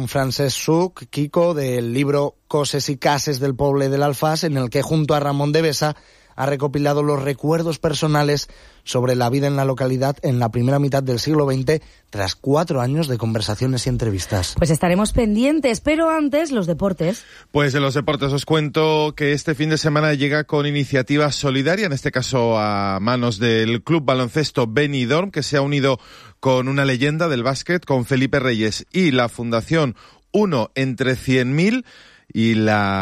con Francesc Such, Kiko, del libro Coses y Cases del Poble del Alfàs, en el que junto a Ramón de Besa ha recopilado los recuerdos personales sobre la vida en la localidad en la primera mitad del siglo XX, tras 4 años de conversaciones y entrevistas. Pues estaremos pendientes, pero antes, los deportes. Pues en los deportes os cuento que este fin de semana llega con iniciativa solidaria, en este caso a manos del Club Baloncesto Benidorm, que se ha unido con una leyenda del básquet, con Felipe Reyes, y la Fundación 1 entre 100.000, y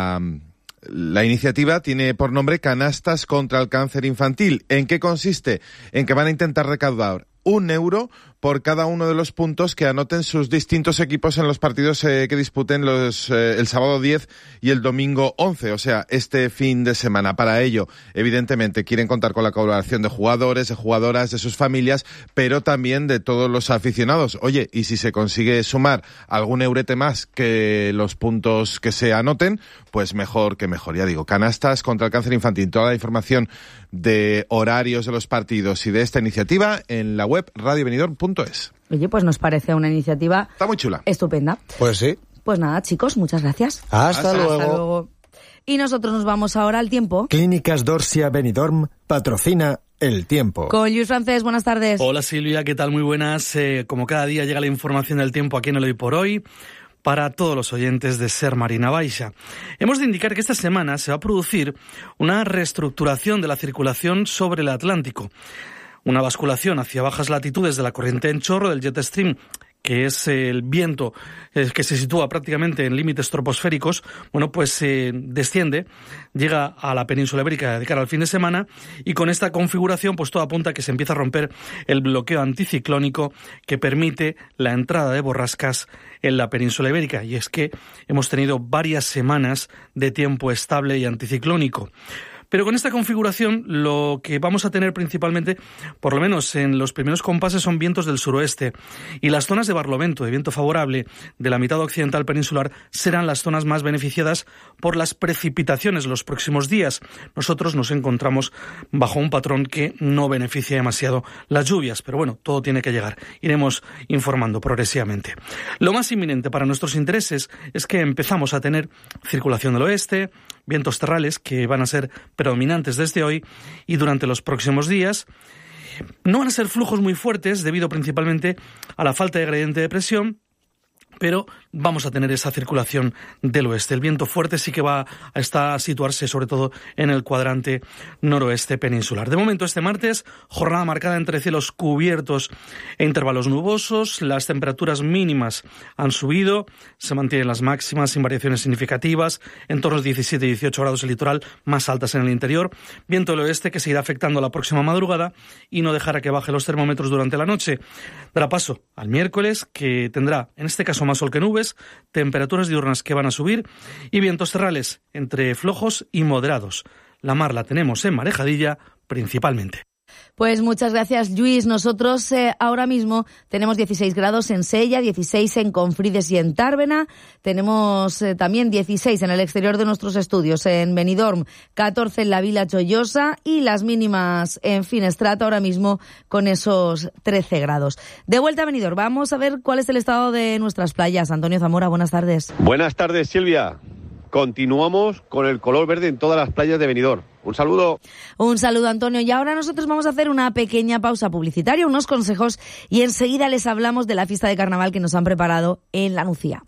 la iniciativa tiene por nombre Canastas contra el Cáncer Infantil. ¿En qué consiste? En que van a intentar recaudar €1 por cada uno de los puntos que anoten sus distintos equipos en los partidos que disputen el sábado 10 y el domingo 11, o sea, este fin de semana. Para ello, evidentemente, quieren contar con la colaboración de jugadores, de jugadoras, de sus familias, pero también de todos los aficionados. Oye, y si se consigue sumar algún eurete más que los puntos que se anoten, pues mejor que mejor. Ya digo, Canastas contra el Cáncer Infantil. Toda la información de horarios de los partidos y de esta iniciativa en la web radiobenidorm.es. Oye, pues nos parece una iniciativa... Está muy chula. Estupenda. Pues sí. Pues nada, chicos, muchas gracias. Hasta luego. Y nosotros nos vamos ahora al tiempo. Clínicas Dorsia Benidorm patrocina el tiempo. Con Luis Francés, buenas tardes. Hola Silvia, ¿qué tal? Muy buenas. Como cada día llega la información del tiempo aquí en el Hoy por Hoy, para todos los oyentes de Ser Marina Baixa. Hemos de indicar que esta semana se va a producir una reestructuración de la circulación sobre el Atlántico. Una basculación hacia bajas latitudes de la corriente en chorro del jet stream, que es el viento que se sitúa prácticamente en límites troposféricos, bueno, pues desciende, llega a la península ibérica de cara al fin de semana, y con esta configuración pues todo apunta a que se empieza a romper el bloqueo anticiclónico que permite la entrada de borrascas en la península ibérica. Y es que hemos tenido varias semanas de tiempo estable y anticiclónico. Pero con esta configuración lo que vamos a tener principalmente, por lo menos en los primeros compases, son vientos del suroeste, y las zonas de barlovento, de viento favorable de la mitad occidental peninsular, serán las zonas más beneficiadas por las precipitaciones los próximos días. Nosotros nos encontramos bajo un patrón que no beneficia demasiado las lluvias, pero bueno, todo tiene que llegar. Iremos informando progresivamente. Lo más inminente para nuestros intereses es que empezamos a tener circulación del oeste, vientos terrales que van a ser predominantes desde hoy y durante los próximos días. No van a ser flujos muy fuertes debido principalmente a la falta de gradiente de presión, pero vamos a tener esa circulación del oeste. El viento fuerte sí que va a situarse sobre todo en el cuadrante noroeste peninsular. De momento, este martes, jornada marcada entre cielos cubiertos e intervalos nubosos. Las temperaturas mínimas han subido, se mantienen las máximas sin variaciones significativas, en torno a los 17 y 18 grados el litoral, más altas en el interior. Viento del oeste que seguirá afectando la próxima madrugada y no dejará que baje los termómetros durante la noche. Dará paso al miércoles, que tendrá, en este caso, más sol que nubes, temperaturas diurnas que van a subir y vientos terrales entre flojos y moderados. La mar la tenemos en marejadilla principalmente. Pues muchas gracias, Luis. Nosotros ahora mismo tenemos 16 grados en Sella, 16 en Confrides y en Tàrbena. Tenemos también 16 en el exterior de nuestros estudios, en Benidorm, 14 en la Vila Joiosa y las mínimas en Finestrat ahora mismo con esos 13 grados. De vuelta a Benidorm, vamos a ver cuál es el estado de nuestras playas. Antonio Zamora, buenas tardes. Buenas tardes, Silvia. Continuamos con el color verde en todas las playas de Benidorm. Un saludo. Un saludo, Antonio. Y ahora nosotros vamos a hacer una pequeña pausa publicitaria, unos consejos, y enseguida les hablamos de la fiesta de carnaval que nos han preparado en La Nucía.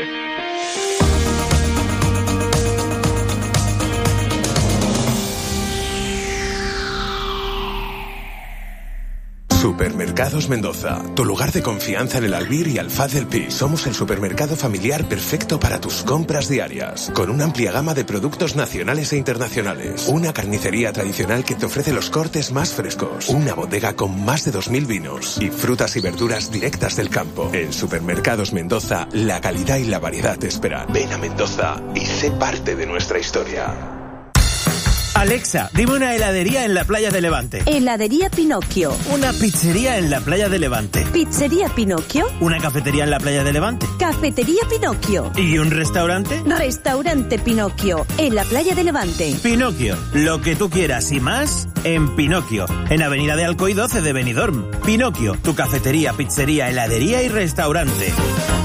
Supermercados Mendoza, tu lugar de confianza en el Albir y Alfaz del Pi. Somos el supermercado familiar perfecto para tus compras diarias, con una amplia gama de productos nacionales e internacionales. Una carnicería tradicional que te ofrece los cortes más frescos. Una bodega con más de 2.000 vinos y frutas y verduras directas del campo. En Supermercados Mendoza, la calidad y la variedad te esperan. Ven a Mendoza y sé parte de nuestra historia. Alexa, dime una heladería en la playa de Levante. Heladería Pinocchio. Una pizzería en la playa de Levante. Pizzería Pinocchio. Una cafetería en la playa de Levante. Cafetería Pinocchio. ¿Y un restaurante? Restaurante Pinocchio, en la playa de Levante. Pinocchio, lo que tú quieras y más en Pinocchio, en Avenida de Alcoy 12 de Benidorm. Pinocchio, tu cafetería, pizzería, heladería y restaurante.